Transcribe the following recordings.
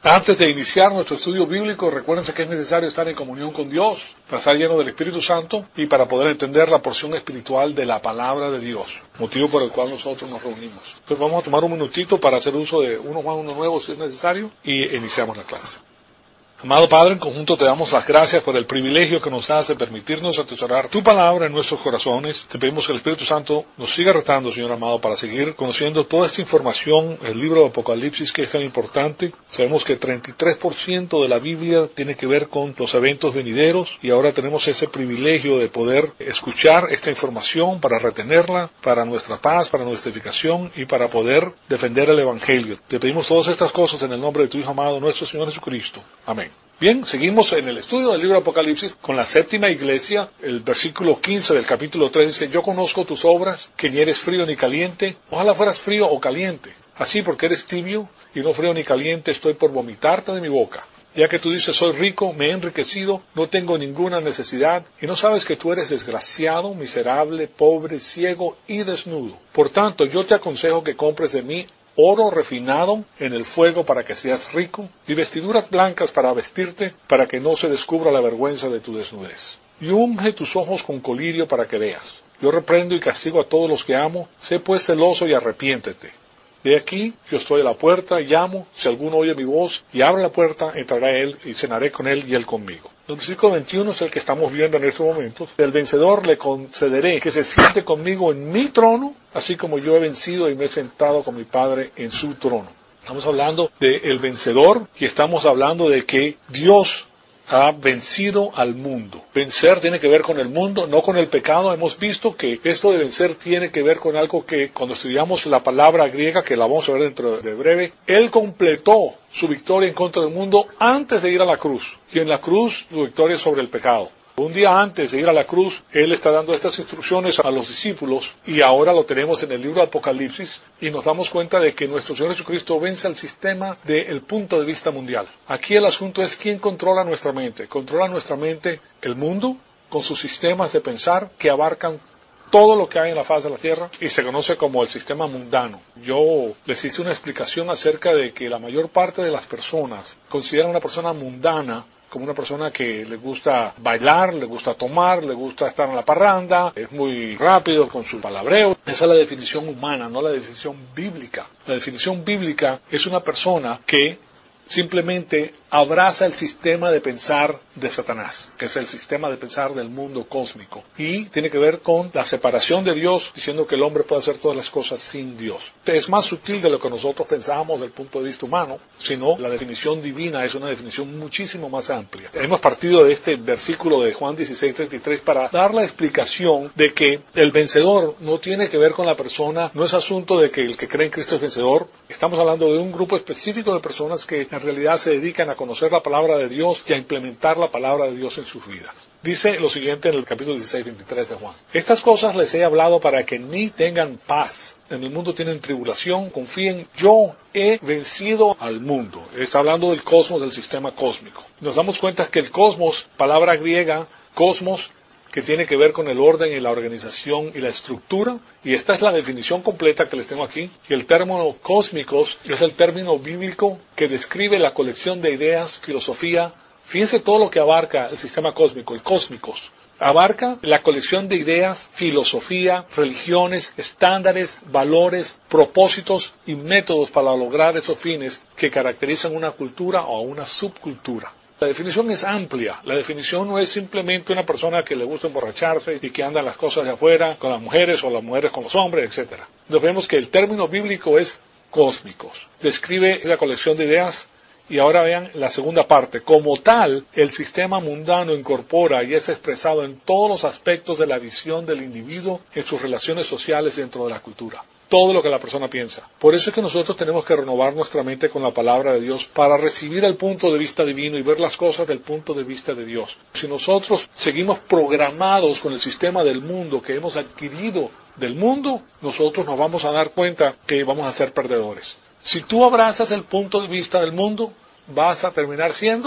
Antes de iniciar nuestro estudio bíblico, recuérdense que es necesario estar en comunión con Dios, para estar lleno del Espíritu Santo y para poder entender la porción espiritual de la palabra de Dios, motivo por el cual nosotros nos reunimos. Entonces vamos a tomar un minutito para hacer uso de unos más, unos nuevos si es necesario y iniciamos la clase. Amado Padre, en conjunto te damos las gracias por el privilegio que nos das de permitirnos atesorar tu palabra en nuestros corazones. Te pedimos que el Espíritu Santo nos siga retando, Señor amado, para seguir conociendo toda esta información, el libro de Apocalipsis que es tan importante. Sabemos que 33% de la Biblia tiene que ver con los eventos venideros y ahora tenemos ese privilegio de poder escuchar esta información para retenerla, para nuestra paz, para nuestra edificación y para poder defender el Evangelio. Te pedimos todas estas cosas en el nombre de tu Hijo amado, nuestro Señor Jesucristo. Amén. Bien, seguimos en el estudio del libro de Apocalipsis con la séptima iglesia. El versículo 15 del capítulo 3 dice: yo conozco tus obras, que ni eres frío ni caliente. Ojalá fueras frío o caliente. Así, porque eres tibio y no frío ni caliente, estoy por vomitarte de mi boca. Ya que tú dices, soy rico, me he enriquecido, no tengo ninguna necesidad, y no sabes que tú eres desgraciado, miserable, pobre, ciego y desnudo. Por tanto, yo te aconsejo que compres de mí oro refinado en el fuego para que seas rico, y vestiduras blancas para vestirte, para que no se descubra la vergüenza de tu desnudez. Y unge tus ojos con colirio para que veas. Yo reprendo y castigo a todos los que amo, sé pues celoso y arrepiéntete. De aquí, yo estoy a la puerta y llamo, si alguno oye mi voz y abre la puerta, entrará él y cenaré con él y él conmigo. El versículo 21 es el que estamos viendo en estos momentos. El vencedor le concederé que se siente conmigo en mi trono, así como yo he vencido y me he sentado con mi Padre en su trono. Estamos hablando del vencedor y estamos hablando de que Dios ha vencido al mundo. Vencer tiene que ver con el mundo, no con el pecado. Hemos visto que esto de vencer tiene que ver con algo que cuando estudiamos la palabra griega, que la vamos a ver dentro de breve, Él completó su victoria en contra del mundo antes de ir a la cruz. Y en la cruz su victoria sobre el pecado. Un día antes de ir a la cruz, Él está dando estas instrucciones a los discípulos y ahora lo tenemos en el libro de Apocalipsis y nos damos cuenta de que nuestro Señor Jesucristo vence al sistema del punto de vista mundial. Aquí el asunto es quién controla nuestra mente. Controla nuestra mente el mundo con sus sistemas de pensar que abarcan todo lo que hay en la faz de la tierra y se conoce como el sistema mundano. Yo les hice una explicación acerca de que la mayor parte de las personas consideran a una persona mundana como una persona que le gusta bailar, le gusta tomar, le gusta estar en la parranda, es muy rápido con su palabreo. Esa es la definición humana, no la definición bíblica. La definición bíblica es una persona que simplemente abraza el sistema de pensar de Satanás, que es el sistema de pensar del mundo cósmico, y tiene que ver con la separación de Dios, diciendo que el hombre puede hacer todas las cosas sin Dios. Es más sutil de lo que nosotros pensábamos desde el punto de vista humano, sino la definición divina es una definición muchísimo más amplia. Hemos partido de este versículo de Juan 16:33 para dar la explicación de que el vencedor no tiene que ver con la persona, no es asunto de que el que cree en Cristo es vencedor. Estamos hablando de un grupo específico de personas que en realidad se dedican a conocer la palabra de Dios y a implementar la palabra de Dios en sus vidas. Dice lo siguiente en el capítulo 16:23 de Juan: estas cosas les he hablado para que en mí tengan paz. En el mundo tienen tribulación, confíen, yo he vencido al mundo. Está hablando del cosmos, del sistema cósmico. Nos damos cuenta que el cosmos, palabra griega, cosmos, que tiene que ver con el orden y la organización y la estructura, y esta es la definición completa que les tengo aquí. Y el término cósmicos es el término bíblico que describe la colección de ideas, filosofía. Fíjense todo lo que abarca el sistema cósmico, el cósmicos. Abarca la colección de ideas, filosofía, religiones, estándares, valores, propósitos y métodos para lograr esos fines que caracterizan una cultura o una subcultura. La definición es amplia. La definición no es simplemente una persona que le gusta emborracharse y que anda en las cosas de afuera con las mujeres o las mujeres con los hombres, etc. Nos vemos que el término bíblico es cósmicos. Describe esa colección de ideas. Y ahora vean la segunda parte. Como tal, el sistema mundano incorpora y es expresado en todos los aspectos de la visión del individuo en sus relaciones sociales dentro de la cultura. Todo lo que la persona piensa. Por eso es que nosotros tenemos que renovar nuestra mente con la palabra de Dios para recibir el punto de vista divino y ver las cosas del punto de vista de Dios. Si nosotros seguimos programados con el sistema del mundo que hemos adquirido del mundo, nosotros nos vamos a dar cuenta que vamos a ser perdedores. Si tú abrazas el punto de vista del mundo, vas a terminar siendo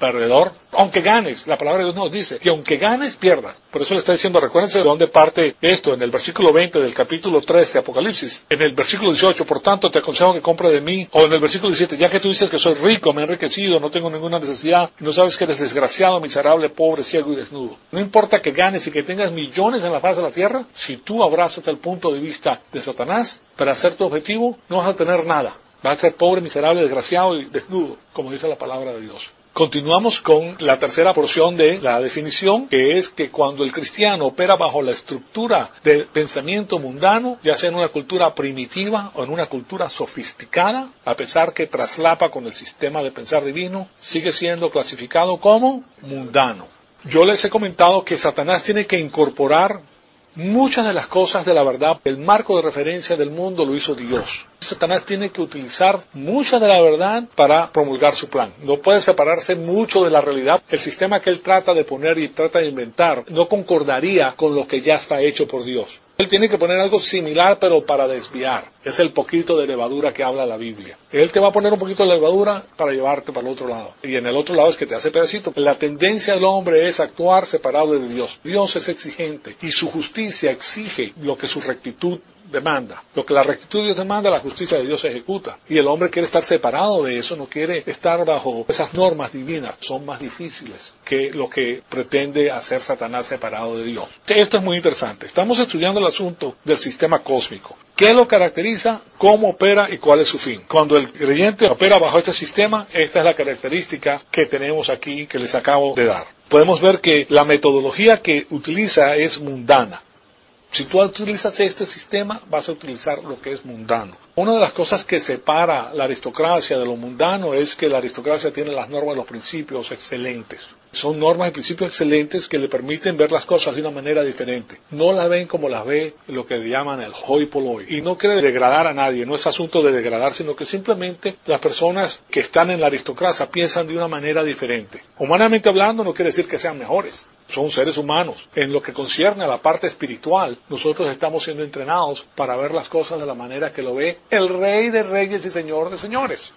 perdedor. Aunque ganes, la palabra de Dios nos dice que aunque ganes, pierdas. Por eso le está diciendo, recuérdense de dónde parte esto, en el versículo 20 del capítulo 3 de Apocalipsis. En el versículo 18, por tanto, te aconsejo que compre de mí. O en el versículo 17, ya que tú dices que soy rico, me he enriquecido, no tengo ninguna necesidad, y no sabes que eres desgraciado, miserable, pobre, ciego y desnudo. No importa que ganes y que tengas millones en la faz de la tierra, si tú abrazas el punto de vista de Satanás para hacer tu objetivo, no vas a tener nada. Vas a ser pobre, miserable, desgraciado y desnudo, como dice la palabra de Dios. Continuamos con la tercera porción de la definición, que es que cuando el cristiano opera bajo la estructura del pensamiento mundano, ya sea en una cultura primitiva o en una cultura sofisticada, a pesar que traslapa con el sistema de pensar divino, sigue siendo clasificado como mundano. Yo les he comentado que Satanás tiene que incorporar muchas de las cosas de la verdad. El marco de referencia del mundo lo hizo Dios. Satanás tiene que utilizar mucha de la verdad para promulgar su plan. No puede separarse mucho de la realidad. El sistema que él trata de poner y trata de inventar no concordaría con lo que ya está hecho por Dios. Él tiene que poner algo similar, pero para desviar. Es el poquito de levadura que habla la Biblia. Él te va a poner un poquito de levadura para llevarte para el otro lado. Y en el otro lado es que te hace pedacito. La tendencia del hombre es actuar separado de Dios. Dios es exigente y su justicia exige lo que su rectitud demanda. Lo que la rectitud de Dios demanda, la justicia de Dios se ejecuta. Y el hombre quiere estar separado de eso, no quiere estar bajo esas normas divinas. Son más difíciles que lo que pretende hacer Satanás separado de Dios. Esto es muy interesante. Estamos estudiando el asunto del sistema cósmico. ¿Qué lo caracteriza? ¿Cómo opera y cuál es su fin? Cuando el creyente opera bajo este sistema, esta es la característica que tenemos aquí, que les acabo de dar. Podemos ver que la metodología que utiliza es mundana. Si tú utilizas este sistema, vas a utilizar lo que es mundano. Una de las cosas que separa la aristocracia de lo mundano es que la aristocracia tiene las normas y los principios excelentes. Son normas y principios excelentes que le permiten ver las cosas de una manera diferente. No las ven como las ve lo que llaman el hoi polloi. Y no quiere degradar a nadie, no es asunto de degradar, sino que simplemente las personas que están en la aristocracia piensan de una manera diferente. Humanamente hablando, no quiere decir que sean mejores. Son seres humanos. En lo que concierne a la parte espiritual, nosotros estamos siendo entrenados para ver las cosas de la manera que lo ve el Rey de Reyes y Señor de Señores.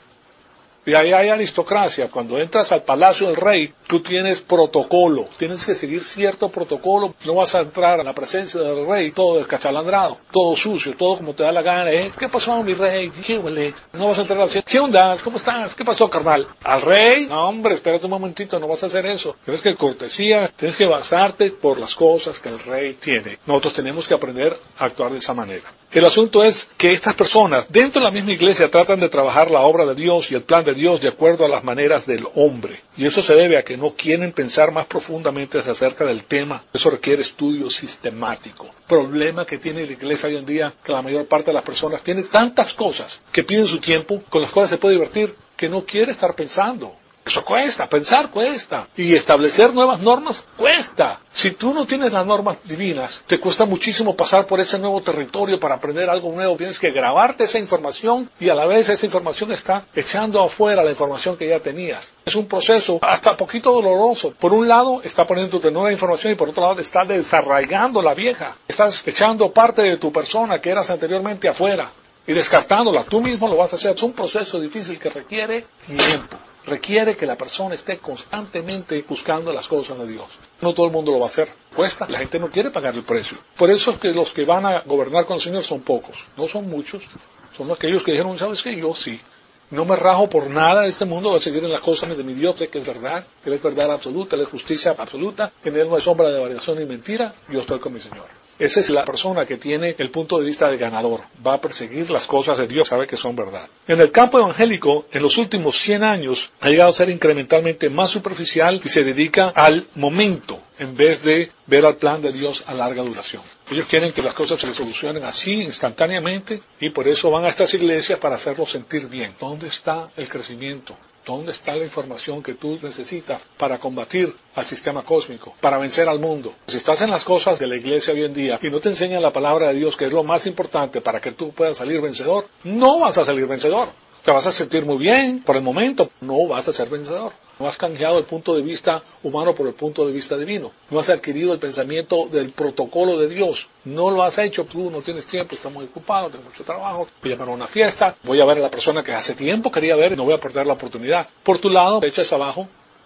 Y ahí hay aristocracia. Cuando entras al palacio del rey, tú tienes protocolo. Tienes que seguir cierto protocolo. No vas a entrar a la presencia del rey todo descachalandrado, todo sucio, todo como te da la gana. ¿Qué pasó, mi rey? ¿Qué huele? No vas a entrar así. ¿Qué onda? ¿Cómo estás? ¿Qué pasó, carnal? ¿Al rey? No, hombre, espérate un momentito, no vas a hacer eso. Tienes que cortesía, tienes que basarte por las cosas que el rey tiene. Nosotros tenemos que aprender a actuar de esa manera. El asunto es que estas personas, dentro de la misma iglesia, tratan de trabajar la obra de Dios y el plan de Dios de acuerdo a las maneras del hombre. Y eso se debe a que no quieren pensar más profundamente acerca del tema. Eso requiere estudio sistemático. Problema que tiene la iglesia hoy en día, que la mayor parte de las personas tiene tantas cosas que piden su tiempo, con las cuales se puede divertir, que no quiere estar pensando. Eso cuesta, pensar cuesta. Y establecer nuevas normas cuesta. Si tú no tienes las normas divinas, te cuesta muchísimo pasar por ese nuevo territorio para aprender algo nuevo. Tienes que grabarte esa información y a la vez esa información está echando afuera la información que ya tenías. Es un proceso hasta poquito doloroso. Por un lado, está poniendo tu nueva información y por otro lado, está desarraigando la vieja. Estás echando parte de tu persona que eras anteriormente afuera y descartándola. Tú mismo lo vas a hacer. Es un proceso difícil que requiere tiempo. Requiere que la persona esté constantemente buscando las cosas de Dios. No todo el mundo lo va a hacer. Cuesta. La gente no quiere pagar el precio. Por eso es que los que van a gobernar con el Señor son pocos. No son muchos. Son aquellos que dijeron, ¿sabes qué? Yo sí. No me rajo por nada de este mundo. Voy a seguir en las cosas de mi Dios. Sé que es verdad. Que Él es verdad absoluta. Él es justicia absoluta. En Él no hay sombra de variación ni mentira. Yo estoy con mi Señor. Esa es la persona que tiene el punto de vista de ganador. Va a perseguir las cosas de Dios, sabe que son verdad. En el campo evangélico, en los últimos 100 años, ha llegado a ser incrementalmente más superficial y se dedica al momento, en vez de ver al plan de Dios a larga duración. Ellos quieren que las cosas se les solucionen así, instantáneamente, y por eso van a estas iglesias para hacerlos sentir bien. ¿Dónde está el crecimiento? ¿Dónde está la información que tú necesitas para combatir al sistema cósmico, para vencer al mundo? Si estás en las cosas de la iglesia hoy en día y no te enseñan la palabra de Dios, que es lo más importante para que tú puedas salir vencedor, no vas a salir vencedor. Te vas a sentir muy bien por el momento, no vas a ser vencedor. No has canjeado el punto de vista humano por el punto de vista divino. No has adquirido el pensamiento del protocolo de Dios. No lo has hecho, tú no tienes tiempo, estás muy ocupado, tienes mucho trabajo. Voy a llamar a una fiesta, voy a ver a la persona que hace tiempo quería ver y no voy a perder la oportunidad. Por tu lado, te echas abajo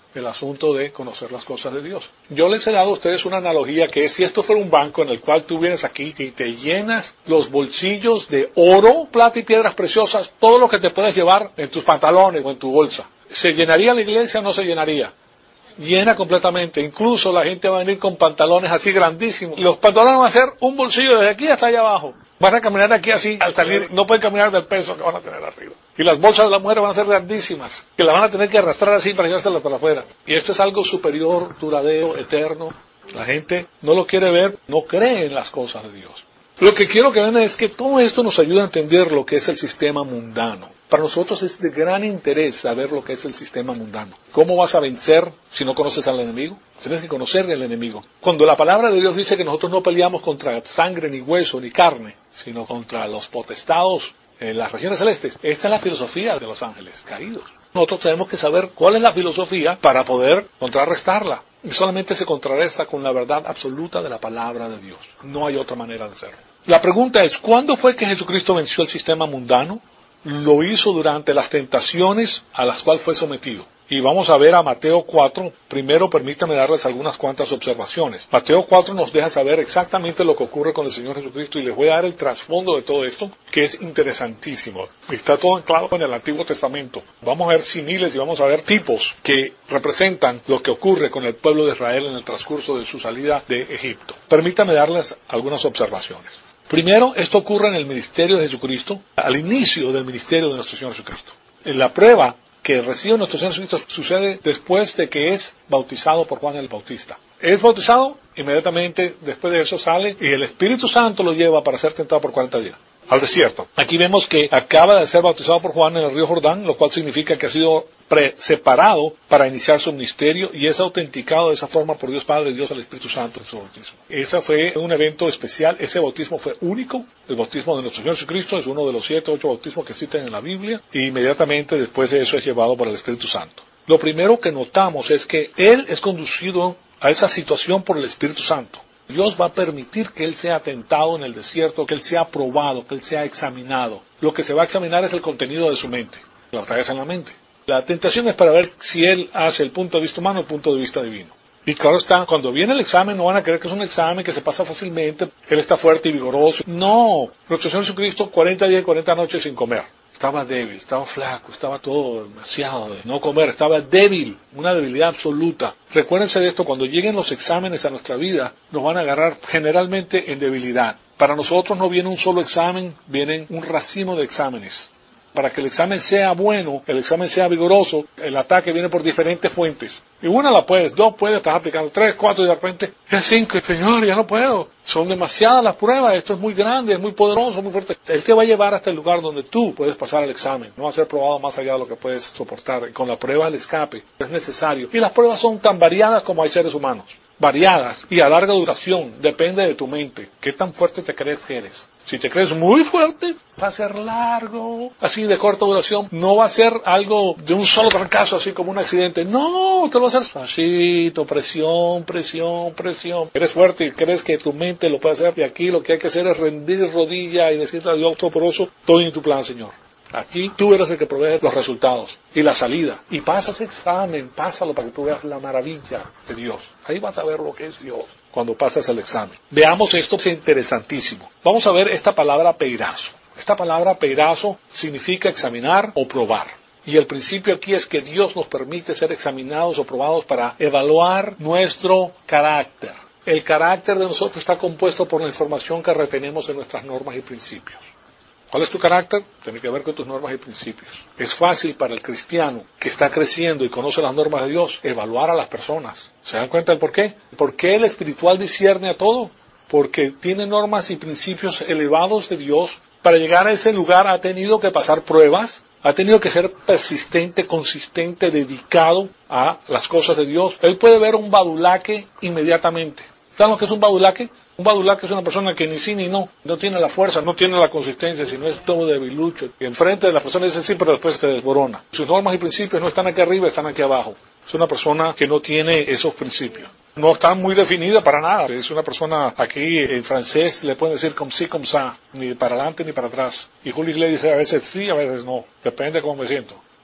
el asunto de conocer las cosas de Dios. Yo les he dado a ustedes una analogía que es si esto fuera un banco en el cual tú vienes aquí y te llenas los bolsillos de oro, plata y piedras preciosas, todo lo que te puedes llevar en tus pantalones o en tu bolsa. ¿Se llenaría la iglesia o no se llenaría? Llena completamente. Incluso la gente va a venir con pantalones así grandísimos. Los pantalones van a ser un bolsillo desde aquí hasta allá abajo. Van a caminar aquí así, al salir no pueden caminar del peso que van a tener arriba. Y las bolsas de la mujer van a ser grandísimas, que la van a tener que arrastrar así para llevárselas para afuera. Y esto es algo superior, duradero, eterno. La gente no lo quiere ver, no cree en las cosas de Dios. Lo que quiero que vean es que todo esto nos ayuda a entender lo que es el sistema mundano. Para nosotros es de gran interés saber lo que es el sistema mundano. ¿Cómo vas a vencer si no conoces al enemigo? Tienes que conocer al enemigo. Cuando la palabra de Dios dice que nosotros no peleamos contra sangre, ni hueso, ni carne, sino contra los potestados en las regiones celestes, esta es la filosofía de los ángeles caídos. Nosotros tenemos que saber cuál es la filosofía para poder contrarrestarla. Y solamente se contrarresta con la verdad absoluta de la palabra de Dios. No hay otra manera de hacerlo. La pregunta es, ¿cuándo fue que Jesucristo venció el sistema mundano? Lo hizo durante las tentaciones a las cuales fue sometido. Y vamos a ver a Mateo 4. Primero permítanme darles algunas cuantas observaciones. Mateo 4 nos deja saber exactamente lo que ocurre con el Señor Jesucristo y les voy a dar el trasfondo de todo esto, que es interesantísimo. Está todo anclado en el Antiguo Testamento. Vamos a ver similes y vamos a ver tipos que representan lo que ocurre con el pueblo de Israel en el transcurso de su salida de Egipto. Permítanme darles algunas observaciones. Primero, esto ocurre en el ministerio de Jesucristo, al inicio del ministerio de nuestro Señor Jesucristo. En la prueba que recibe nuestro Señor Jesucristo sucede después de que es bautizado por Juan el Bautista. Es bautizado, inmediatamente después de eso sale y el Espíritu Santo lo lleva para ser tentado por 40 días al desierto. Aquí vemos que acaba de ser bautizado por Juan en el río Jordán, lo cual significa que ha sido separado para iniciar su ministerio y es autenticado de esa forma por Dios Padre y Dios al Espíritu Santo en su bautismo. Ese fue un evento especial, ese bautismo fue único, el bautismo de nuestro Señor Jesucristo es uno de los 7 o 8 bautismos que existen en la Biblia y inmediatamente después de eso es llevado por el Espíritu Santo. Lo primero que notamos es que Él es conducido a esa situación por el Espíritu Santo. Dios va a permitir que Él sea tentado en el desierto, que Él sea probado, que Él sea examinado. Lo que se va a examinar es el contenido de su mente. La batalla es en la mente. La tentación es para ver si Él hace el punto de vista humano o el punto de vista divino. Y claro está, cuando viene el examen no van a creer que es un examen que se pasa fácilmente. Él está fuerte y vigoroso. No, nuestro Señor Jesucristo 40 días y 40 noches sin comer. Estaba débil, estaba flaco, estaba todo demasiado de no comer, estaba débil, una debilidad absoluta. Recuérdense de esto, cuando lleguen los exámenes a nuestra vida, nos van a agarrar generalmente en debilidad. Para nosotros no viene un solo examen, vienen un racimo de exámenes. Para que el examen sea bueno, el examen sea vigoroso, el ataque viene por diferentes fuentes. Y una la puedes, 2 puedes, estás aplicando 3, 4 y de repente es 5. Señor, ya no puedo. Son demasiadas las pruebas, esto es muy grande, es muy poderoso, muy fuerte. Él te va a llevar hasta el lugar donde tú puedes pasar el examen. No va a ser probado más allá de lo que puedes soportar. Y con la prueba el escape es necesario. Y las pruebas son tan variadas como hay seres humanos. Variadas y a larga duración, depende de tu mente. ¿Qué tan fuerte te crees que eres? Si te crees muy fuerte, va a ser largo, así de corta duración. No va a ser algo de un solo fracaso, así como un accidente. No, te lo va a hacer despacito, presión, presión, presión. Eres fuerte y crees que tu mente lo puede hacer. Y aquí lo que hay que hacer es rendir rodilla y decirle a Dios Todopoderoso, estoy en tu plan, Señor. Aquí tú eres el que provee los resultados y la salida. Y pasa ese examen, pásalo para que tú veas la maravilla de Dios. Ahí vas a ver lo que es Dios cuando pasas el examen. Veamos esto, es interesantísimo. Vamos a ver esta palabra peirazo. Esta palabra peirazo significa examinar o probar. Y el principio aquí es que Dios nos permite ser examinados o probados para evaluar nuestro carácter. El carácter de nosotros está compuesto por la información que retenemos en nuestras normas y principios. ¿Cuál es tu carácter? Tiene que ver con tus normas y principios. Es fácil para el cristiano que está creciendo y conoce las normas de Dios evaluar a las personas. ¿Se dan cuenta del por qué? ¿Por qué el espiritual discierne a todo? Porque tiene normas y principios elevados de Dios. Para llegar a ese lugar ha tenido que pasar pruebas, ha tenido que ser persistente, consistente, dedicado a las cosas de Dios. Él puede ver un badulaque inmediatamente. ¿Saben lo que es un badulaque? Un badulaque es una persona que ni sí ni no tiene la fuerza, no tiene la consistencia, sino es todo debilucho. Y enfrente de la persona dice sí, pero después se desborona. Sus normas y principios no están aquí arriba, están aquí abajo. Es una persona que no tiene esos principios. No está muy definida para nada. Es una persona, aquí en francés le pueden decir comme ci, comme ça, ni para adelante ni para atrás. Y Julio le dice a veces sí, a veces no. Depende de cómo me siento.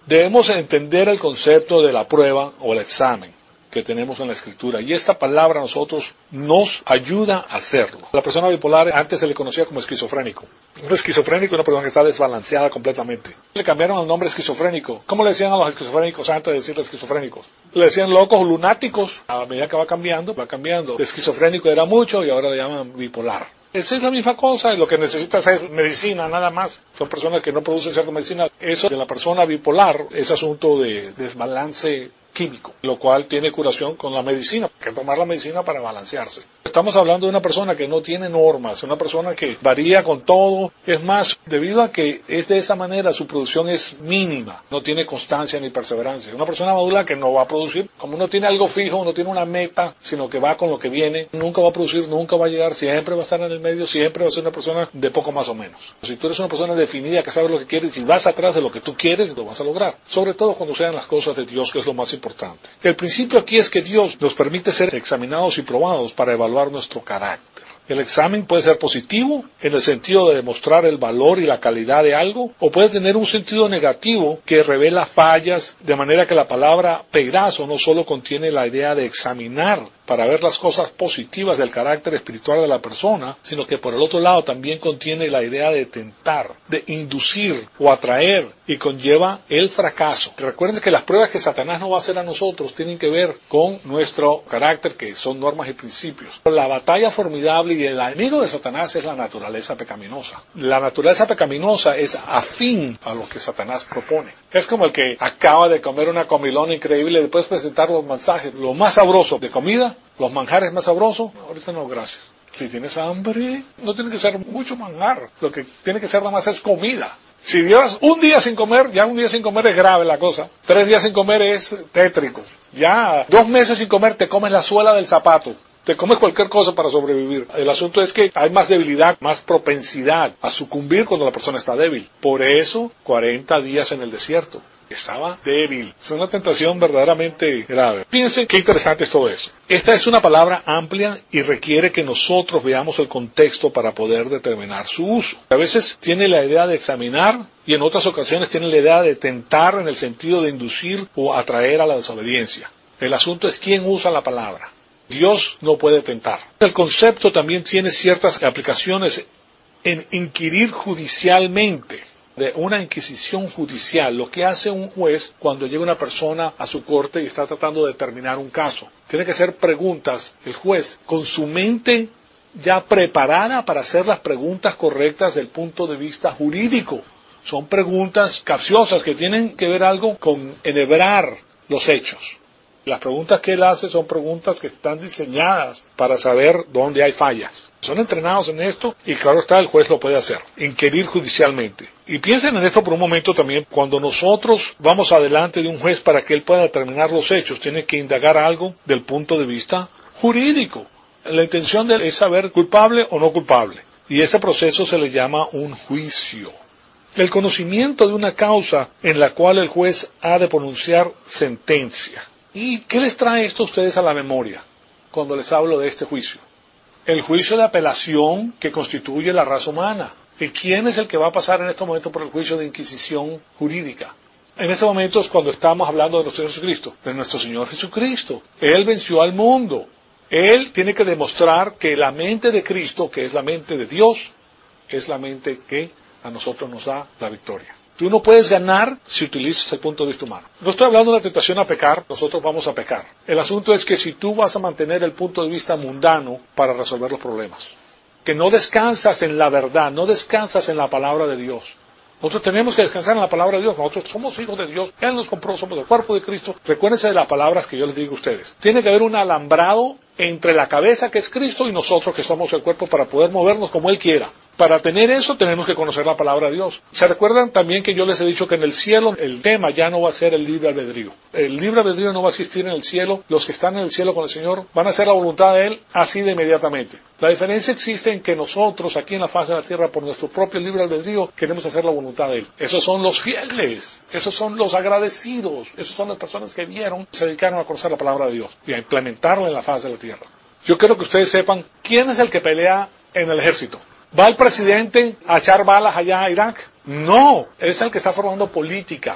Debemos entender el concepto de la prueba o el examen que tenemos en la Escritura, y esta palabra a nosotros nos ayuda a hacerlo. La persona bipolar antes se le conocía como esquizofrénico. Un esquizofrénico es una persona que está desbalanceada completamente. Le cambiaron el nombre esquizofrénico. ¿Cómo le decían a los esquizofrénicos antes de decirle esquizofrénicos? Le decían locos o lunáticos. A medida que va cambiando. De esquizofrénico era mucho y ahora le llaman bipolar. Esa es la misma cosa, y lo que necesitas es medicina, nada más. Son personas que no producen cierta medicina. Eso de la persona bipolar es asunto de desbalance químico, lo cual tiene curación con la medicina. Hay que tomar la medicina para balancearse. Estamos hablando de una persona que no tiene normas, una persona que varía con todo. Es más, debido a que es de esa manera, su producción es mínima, no tiene constancia ni perseverancia. Una persona madura que no va a producir, como no tiene algo fijo, no tiene una meta, sino que va con lo que viene, nunca va a producir, nunca va a llegar, siempre va a estar en el medio, siempre va a ser una persona de poco más o menos. Si tú eres una persona definida, que sabe lo que quieres, y vas atrás de lo que tú quieres, lo vas a lograr. Sobre todo cuando sean las cosas de Dios, que es lo más importante. El principio aquí es que Dios nos permite ser examinados y probados para evaluar nuestro carácter. El examen puede ser positivo, en el sentido de demostrar el valor y la calidad de algo, o puede tener un sentido negativo que revela fallas, de manera que la palabra peirazo no solo contiene la idea de examinar para ver las cosas positivas del carácter espiritual de la persona, sino que por el otro lado también contiene la idea de tentar, de inducir o atraer, y conlleva el fracaso. Recuerden que las pruebas que Satanás nos va a hacer a nosotros tienen que ver con nuestro carácter, que son normas y principios. La batalla formidable y el enemigo de Satanás es la naturaleza pecaminosa. La naturaleza pecaminosa es afín a lo que Satanás propone. Es como el que acaba de comer una comilona increíble y después presentar los mensajes, lo más sabroso de comida, los manjares más sabrosos. Ahorita no, gracias. Si tienes hambre, no tiene que ser mucho manjar. Lo que tiene que ser nada más es comida. Si llevas un día sin comer, ya un día sin comer es grave la cosa. 3 días sin comer es tétrico. Ya 2 meses sin comer te comes la suela del zapato. Te comes cualquier cosa para sobrevivir. El asunto es que hay más debilidad, más propensidad a sucumbir cuando la persona está débil. Por eso, 40 días en el desierto. Estaba débil. Es una tentación verdaderamente grave. Fíjense qué interesante es todo eso. Esta es una palabra amplia y requiere que nosotros veamos el contexto para poder determinar su uso. A veces tiene la idea de examinar y en otras ocasiones tiene la idea de tentar en el sentido de inducir o atraer a la desobediencia. El asunto es quién usa la palabra. Dios no puede tentar. El concepto también tiene ciertas aplicaciones en inquirir judicialmente. De una inquisición judicial, lo que hace un juez cuando llega una persona a su corte y está tratando de determinar un caso. Tiene que hacer preguntas, el juez, con su mente ya preparada para hacer las preguntas correctas desde el punto de vista jurídico. Son preguntas capciosas que tienen que ver algo con enhebrar los hechos. Las preguntas que él hace son preguntas que están diseñadas para saber dónde hay fallas. Son entrenados en esto y claro está, el juez lo puede hacer, inquirir judicialmente. Y piensen en esto por un momento también, cuando nosotros vamos adelante de un juez para que él pueda determinar los hechos, tiene que indagar algo del punto de vista jurídico. La intención de él es saber culpable o no culpable. Y ese proceso se le llama un juicio. El conocimiento de una causa en la cual el juez ha de pronunciar sentencia. ¿Y qué les trae esto a ustedes a la memoria cuando les hablo de este juicio? El juicio de apelación que constituye la raza humana. ¿Y quién es el que va a pasar en este momento por el juicio de inquisición jurídica? En este momento es cuando estamos hablando de nuestro Jesucristo, de nuestro Señor Jesucristo. Él venció al mundo. Él tiene que demostrar que la mente de Cristo, que es la mente de Dios, es la mente que a nosotros nos da la victoria. Tú no puedes ganar si utilizas el punto de vista humano. No estoy hablando de la tentación a pecar, nosotros vamos a pecar. El asunto es que si tú vas a mantener el punto de vista mundano para resolver los problemas, que no descansas en la verdad, no descansas en la palabra de Dios. Nosotros tenemos que descansar en la palabra de Dios. Nosotros somos hijos de Dios. Él nos compró, somos el cuerpo de Cristo. Recuérdense de las palabras que yo les digo a ustedes. Tiene que haber un alambrado entre la cabeza que es Cristo y nosotros que somos el cuerpo para poder movernos como Él quiera. Para tener eso tenemos que conocer la palabra de Dios. ¿Se recuerdan también que yo les he dicho que en el cielo el tema ya no va a ser el libre albedrío? El libre albedrío no va a existir en el cielo. Los que están en el cielo con el Señor van a hacer la voluntad de Él así de inmediatamente. La diferencia existe en que nosotros aquí en la faz de la tierra por nuestro propio libre albedrío queremos hacer la voluntad de Él. Esos son los fieles, esos son los agradecidos, esos son las personas que vieron, se dedicaron a conocer la palabra de Dios y a implementarla en la faz de la tierra. Yo quiero que ustedes sepan quién es el que pelea en el ejército. ¿Va el presidente a echar balas allá a Irak? No, es el que está formando política.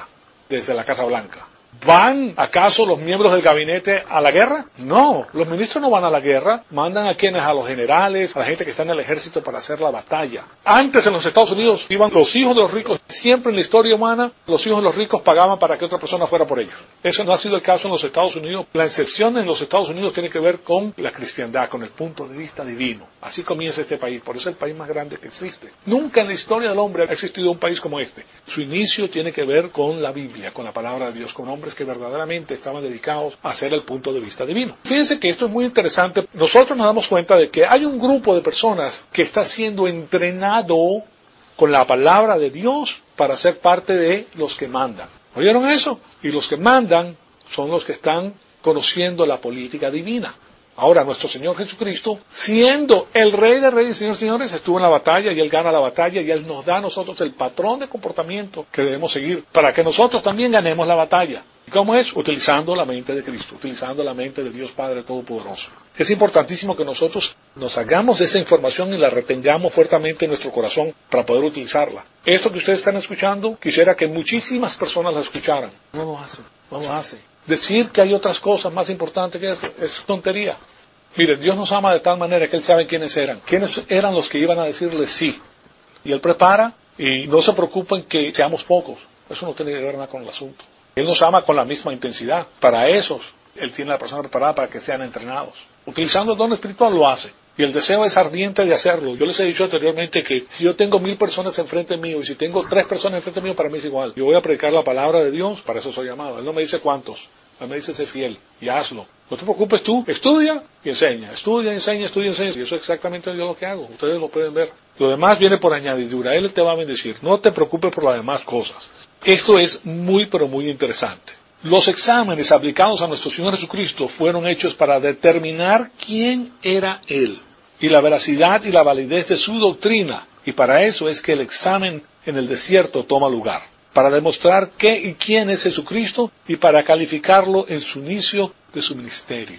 desde la Casa Blanca. ¿Van acaso los miembros del gabinete a la guerra? No, los ministros no van a la guerra, mandan a quienes, a los generales, a la gente que está en el ejército para hacer la batalla. Antes en los Estados Unidos iban los hijos de los ricos, siempre en la historia humana los hijos de los ricos pagaban para que otra persona fuera por ellos. Eso no ha sido el caso en los Estados Unidos. La excepción en los Estados Unidos tiene que ver con la cristiandad, con el punto de vista divino. Así comienza este país, por eso es el país más grande que existe. Nunca en la historia del hombre ha existido un país como este. Su inicio tiene que ver con la Biblia, con la palabra de Dios, con hombres que verdaderamente estaban dedicados a hacer el punto de vista divino. Fíjense que esto es muy interesante. Nosotros nos damos cuenta de que hay un grupo de personas que está siendo entrenado con la palabra de Dios para ser parte de los que mandan. ¿Oyeron eso? Y los que mandan son los que están conociendo la política divina. Ahora, nuestro Señor Jesucristo, siendo el Rey de Reyes y Señor de Señores, estuvo en la batalla y Él gana la batalla y Él nos da a nosotros el patrón de comportamiento que debemos seguir para que nosotros también ganemos la batalla. ¿Y cómo es? Utilizando la mente de Cristo, utilizando la mente de Dios Padre Todopoderoso. Es importantísimo que nosotros nos hagamos de esa información y la retengamos fuertemente en nuestro corazón para poder utilizarla. Esto que ustedes están escuchando, quisiera que muchísimas personas la escucharan. No lo hacen, no lo hacen. Decir que hay otras cosas más importantes que eso es tontería. Mire, Dios nos ama de tal manera que Él sabe quiénes eran. ¿Quiénes eran los que iban a decirle sí? Y Él prepara y no se preocupa en que seamos pocos. Eso no tiene que ver nada con el asunto. Él nos ama con la misma intensidad. Para esos, Él tiene a la persona preparada para que sean entrenados. Utilizando el don espiritual lo hace. Y el deseo es ardiente de hacerlo. Yo les he dicho anteriormente que si yo tengo 1000 personas enfrente mío y si tengo 3 personas enfrente mío, para mí es igual. Yo voy a predicar la palabra de Dios, para eso soy llamado. Él no me dice cuántos. Él me dice sé fiel y hazlo. No te preocupes tú, estudia y enseña. Estudia, enseña, estudia, enseña. Y eso es exactamente yo lo que hago. Ustedes lo pueden ver. Lo demás viene por añadidura. Él te va a bendecir. No te preocupes por las demás cosas. Esto es muy, pero muy interesante. Los exámenes aplicados a nuestro Señor Jesucristo fueron hechos para determinar quién era Él y la veracidad y la validez de su doctrina. Y para eso es que el examen en el desierto toma lugar. Para demostrar qué y quién es Jesucristo y para calificarlo en su inicio de su ministerio.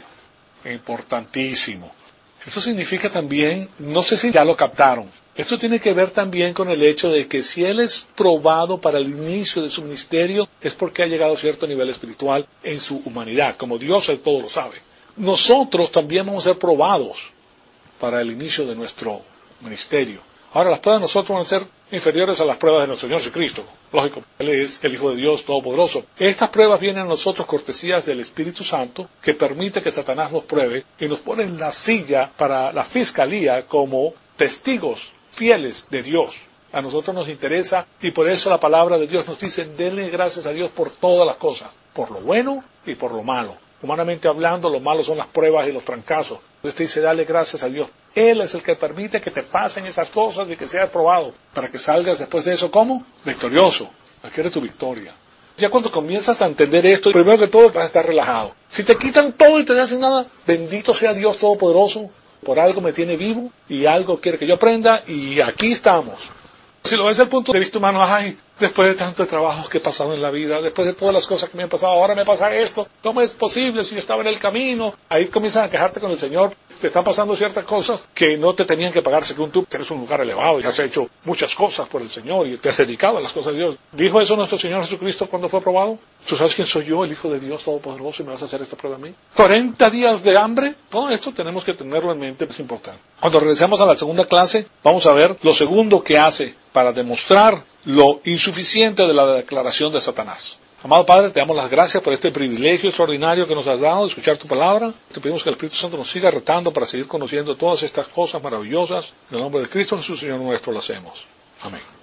Importantísimo. Eso significa también, no sé si ya lo captaron, esto tiene que ver también con el hecho de que si Él es probado para el inicio de su ministerio, es porque ha llegado a cierto nivel espiritual en su humanidad. Como Dios, Él todo lo sabe. Nosotros también vamos a ser probados para el inicio de nuestro ministerio. Ahora, las pruebas de nosotros van a ser inferiores a las pruebas de nuestro Señor Jesucristo. Lógico, Él es el Hijo de Dios Todopoderoso. Estas pruebas vienen a nosotros cortesías del Espíritu Santo, que permite que Satanás nos pruebe y nos pone en la silla para la fiscalía como testigos fieles de Dios. A nosotros nos interesa y por eso la palabra de Dios nos dice, denle gracias a Dios por todas las cosas, por lo bueno y por lo malo. Humanamente hablando, lo malo son las pruebas y los trancazos. Entonces te dice, dale gracias a Dios. Él es el que permite que te pasen esas cosas y que seas probado, para que salgas después de eso, ¿cómo? Victorioso. Adquiere tu victoria. Ya cuando comienzas a entender esto, primero que todo vas a estar relajado. Si te quitan todo y te hacen nada, bendito sea Dios Todopoderoso, por algo me tiene vivo y algo quiere que yo aprenda y aquí estamos. Si lo ves desde el punto de vista humano, ay, después de tantos trabajos que he pasado en la vida, después de todas las cosas que me han pasado, ahora me pasa esto, ¿cómo es posible si yo estaba en el camino? Ahí comienzas a quejarte con el Señor, te están pasando ciertas cosas que no te tenían que pagar según tú, tienes un lugar elevado y has hecho muchas cosas por el Señor y te has dedicado a las cosas de Dios. ¿Dijo eso nuestro Señor Jesucristo cuando fue probado? ¿Tú sabes quién soy yo, el Hijo de Dios Todopoderoso, y me vas a hacer esta prueba a mí? ¿40 días de hambre? Todo esto tenemos que tenerlo en mente, es importante. Cuando regresemos a la segunda clase, vamos a ver lo segundo que hace para demostrar lo insuficiente de la declaración de Satanás. Amado Padre, te damos las gracias por este privilegio extraordinario que nos has dado de escuchar tu palabra. Te pedimos que el Espíritu Santo nos siga retando para seguir conociendo todas estas cosas maravillosas. En el nombre de Cristo Jesús, Señor nuestro, lo hacemos. Amén.